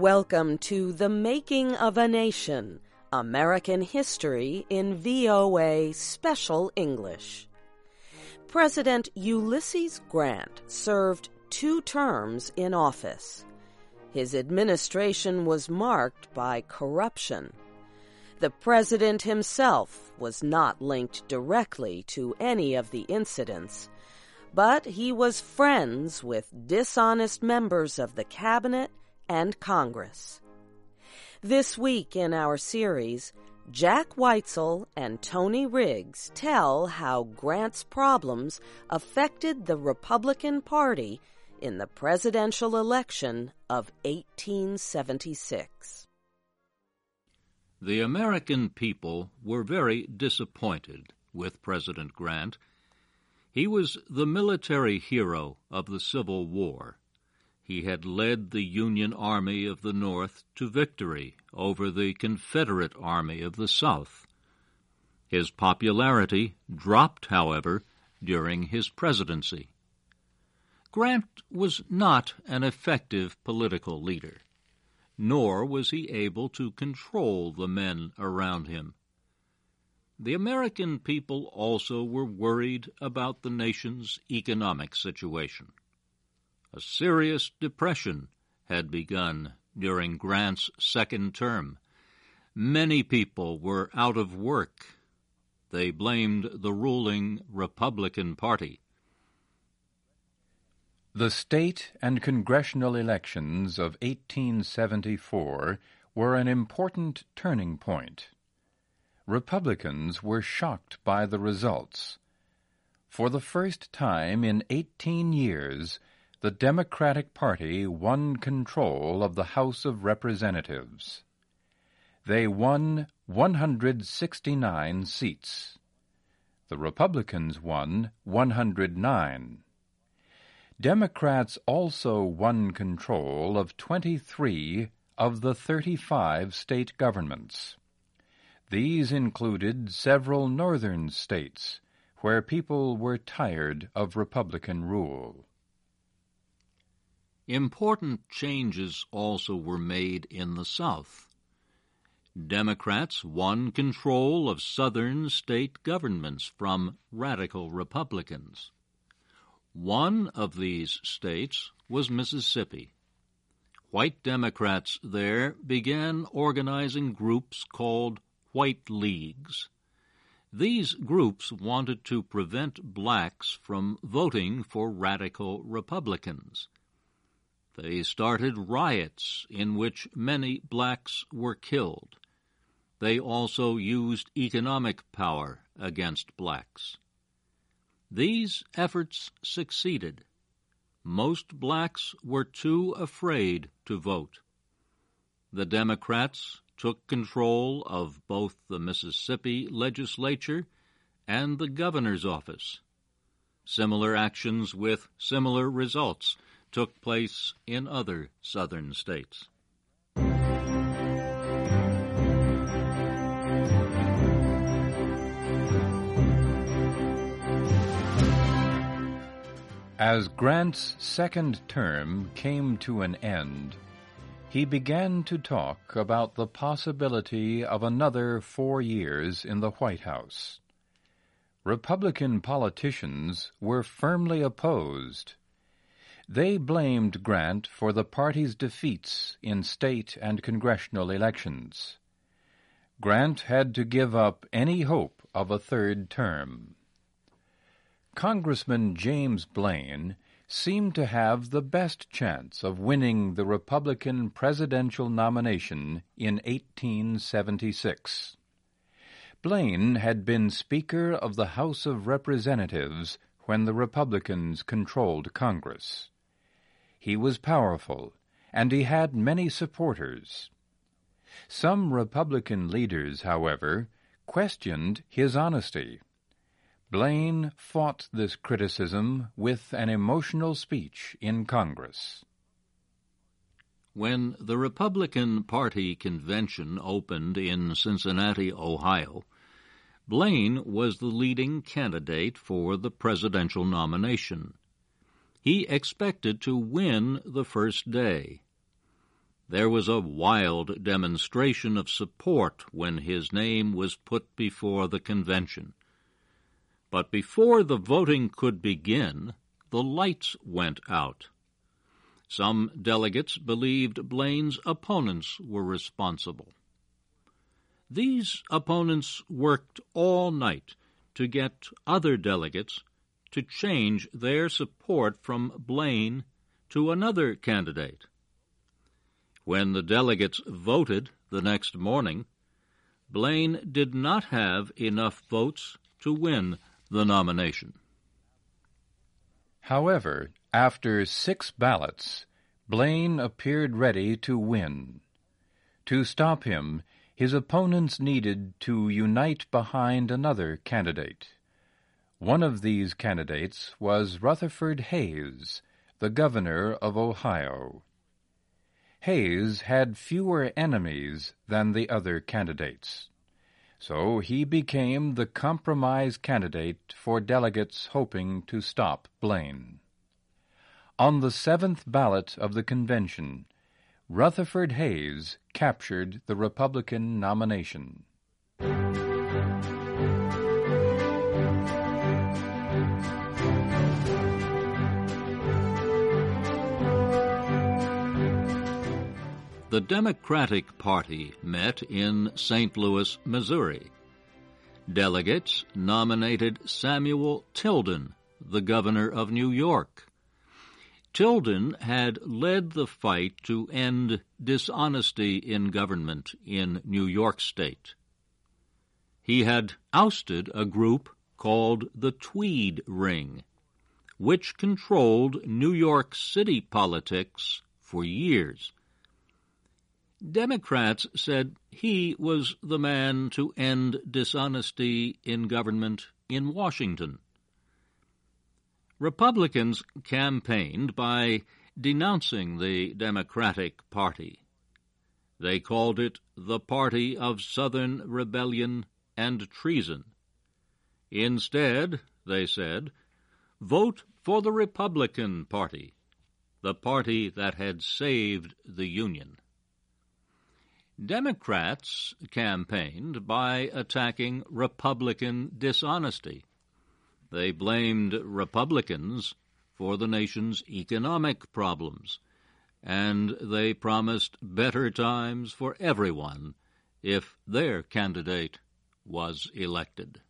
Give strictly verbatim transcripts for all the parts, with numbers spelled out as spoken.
Welcome to The Making of a Nation, American History in V O A Special English. President Ulysses Grant served two terms in office. His administration was marked by corruption. The president himself was not linked directly to any of the incidents, but he was friends with dishonest members of the cabinet and Congress. This week in our series, Jack Weitzel and Tony Riggs tell how Grant's problems affected the Republican Party in the presidential election of eighteen seventy-six. The American people were very disappointed with President Grant. He was the military hero of the Civil War. He had led the Union Army of the North to victory over the Confederate Army of the South. His popularity dropped, however, during his presidency. Grant was not an effective political leader, nor was he able to control the men around him. The American people also were worried about the nation's economic situation. A serious depression had begun during Grant's second term. Many people were out of work. They blamed the ruling Republican Party. The state and congressional elections of eighteen seventy-four were an important turning point. Republicans were shocked by the results. For the first time in eighteen years, the Democratic Party won control of the House of Representatives. They won one hundred sixty-nine seats. The Republicans won one hundred nine. Democrats also won control of twenty-three of the thirty-five state governments. These included several northern states where people were tired of Republican rule. Important changes also were made in the South. Democrats won control of southern state governments from radical Republicans. One of these states was Mississippi. White Democrats there began organizing groups called White Leagues. These groups wanted to prevent blacks from voting for radical Republicans. They started riots in which many blacks were killed. They also used economic power against blacks. These efforts succeeded. Most blacks were too afraid to vote. The Democrats took control of both the Mississippi legislature and the governor's office. Similar actions with similar results took place in other southern states. As Grant's second term came to an end, he began to talk about the possibility of another four years in the White House. Republican politicians were firmly opposed. They blamed Grant for the party's defeats in state and congressional elections. Grant had to give up any hope of a third term. Congressman James Blaine seemed to have the best chance of winning the Republican presidential nomination in eighteen seventy-six. Blaine had been Speaker of the House of Representatives when the Republicans controlled Congress. He was powerful, and he had many supporters. Some Republican leaders, however, questioned his honesty. Blaine fought this criticism with an emotional speech in Congress. When the Republican Party convention opened in Cincinnati, Ohio, Blaine was the leading candidate for the presidential nomination. He expected to win the first day. There was a wild demonstration of support when his name was put before the convention. But before the voting could begin, the lights went out. Some delegates believed Blaine's opponents were responsible. These opponents worked all night to get other delegates to change their support from Blaine to another candidate. When the delegates voted the next morning, Blaine did not have enough votes to win the nomination. However, after six ballots, Blaine appeared ready to win. To stop him, his opponents needed to unite behind another candidate. One of these candidates was Rutherford Hayes, the governor of Ohio. Hayes had fewer enemies than the other candidates, so he became the compromise candidate for delegates hoping to stop Blaine. On the seventh ballot of the convention, Rutherford Hayes captured the Republican nomination. The Democratic Party met in Saint Louis, Missouri. Delegates nominated Samuel Tilden, the governor of New York. Tilden had led the fight to end dishonesty in government in New York State. He had ousted a group called the Tweed Ring, which controlled New York City politics for years. Democrats said he was the man to end dishonesty in government in Washington. Republicans campaigned by denouncing the Democratic Party. They called it the Party of Southern Rebellion and Treason. Instead, they said, vote for the Republican Party, the party that had saved the Union. Democrats campaigned by attacking Republican dishonesty. They blamed Republicans for the nation's economic problems, and they promised better times for everyone if their candidate was elected.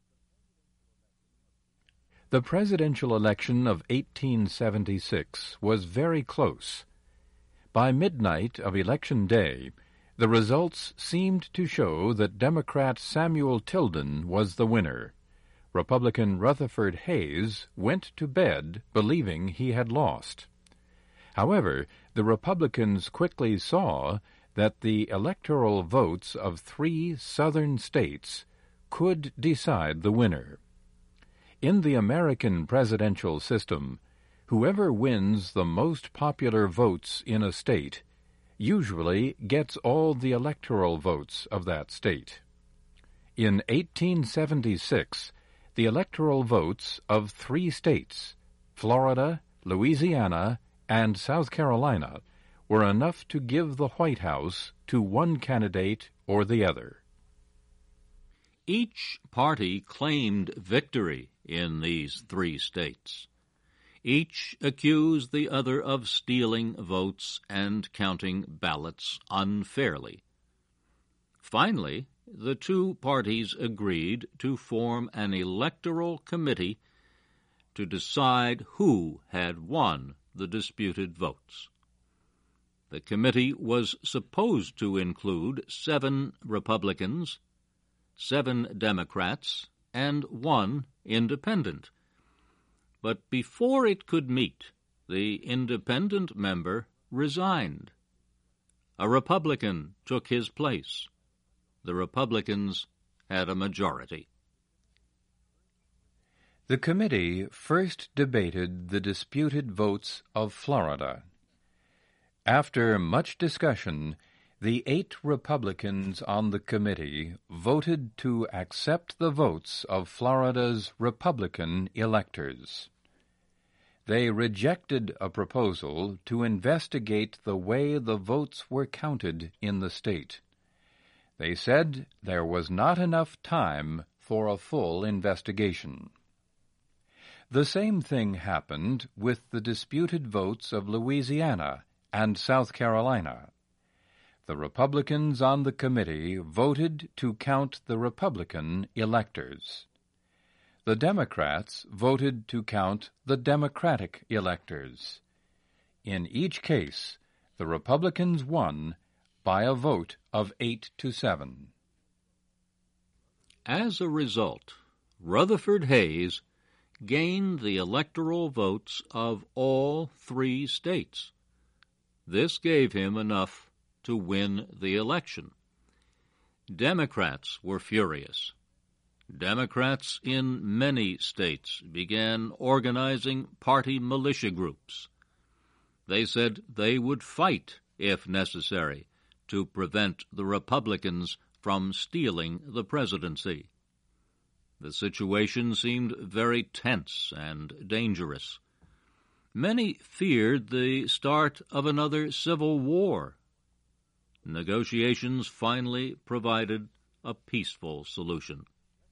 The presidential election of eighteen seventy-six was very close. By midnight of Election Day, the results seemed to show that Democrat Samuel Tilden was the winner. Republican Rutherford Hayes went to bed believing he had lost. However, the Republicans quickly saw that the electoral votes of three southern states could decide the winner. In the American presidential system, whoever wins the most popular votes in a state usually gets all the electoral votes of that state. In eighteen seventy-six, the electoral votes of three states, Florida, Louisiana, and South Carolina, were enough to give the White House to one candidate or the other. Each party claimed victory in these three states. Each accused the other of stealing votes and counting ballots unfairly. Finally, the two parties agreed to form an electoral committee to decide who had won the disputed votes. The committee was supposed to include seven Republicans, seven Democrats, and one independent. But before it could meet, the independent member resigned. A Republican took his place. The Republicans had a majority. The committee first debated the disputed votes of Florida. After much discussion, the eight Republicans on the committee voted to accept the votes of Florida's Republican electors. They rejected a proposal to investigate the way the votes were counted in the state. They said there was not enough time for a full investigation. The same thing happened with the disputed votes of Louisiana and South Carolina. The Republicans on the committee voted to count the Republican electors. The Democrats voted to count the Democratic electors. In each case, the Republicans won by a vote of eight to seven. As a result, Rutherford Hayes gained the electoral votes of all three states. This gave him enough to win the election. Democrats were furious. Democrats in many states began organizing party militia groups. They said they would fight, if necessary, to prevent the Republicans from stealing the presidency. The situation seemed very tense and dangerous. Many feared the start of another civil war. Negotiations finally provided a peaceful solution.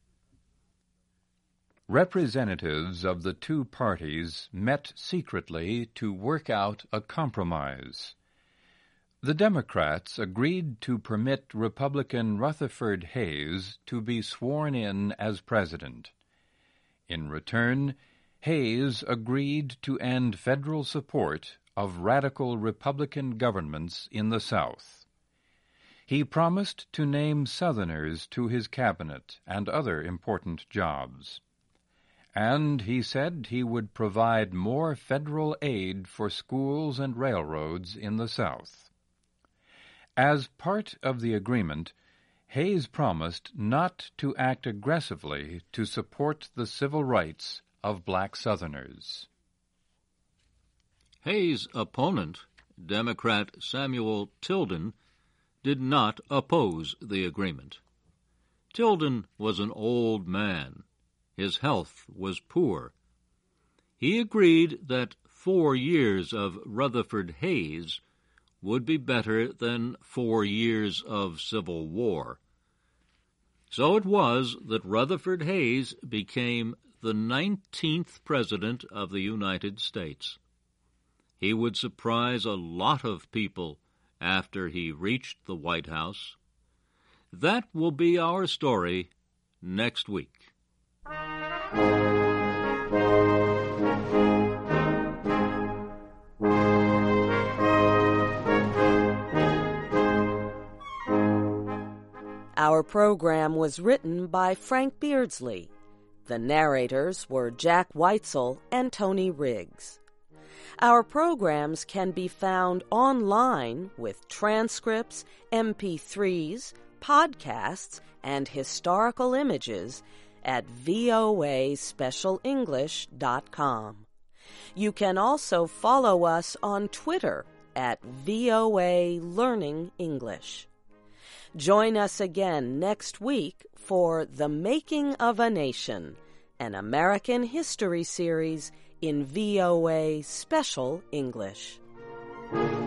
Representatives of the two parties met secretly to work out a compromise. The Democrats agreed to permit Republican Rutherford Hayes to be sworn in as president. In return, Hayes agreed to end federal support of radical Republican governments in the South. He promised to name Southerners to his cabinet and other important jobs. And he said he would provide more federal aid for schools and railroads in the South. As part of the agreement, Hayes promised not to act aggressively to support the civil rights of black Southerners. Hayes' opponent, Democrat Samuel Tilden, did not oppose the agreement. Tilden was an old man. His health was poor. He agreed that four years of Rutherford Hayes would be better than four years of civil war. So it was that Rutherford Hayes became the nineteenth President of the United States. He would surprise a lot of people after he reached the White House. That will be our story next week. Our program was written by Frank Beardsley. The narrators were Jack Weitzel and Tony Riggs. Our programs can be found online with transcripts, M P threes, podcasts, and historical images at V O A special english dot com. You can also follow us on Twitter at V O A Learning English. Join us again next week for The Making of a Nation, an American history series in V O A Special English.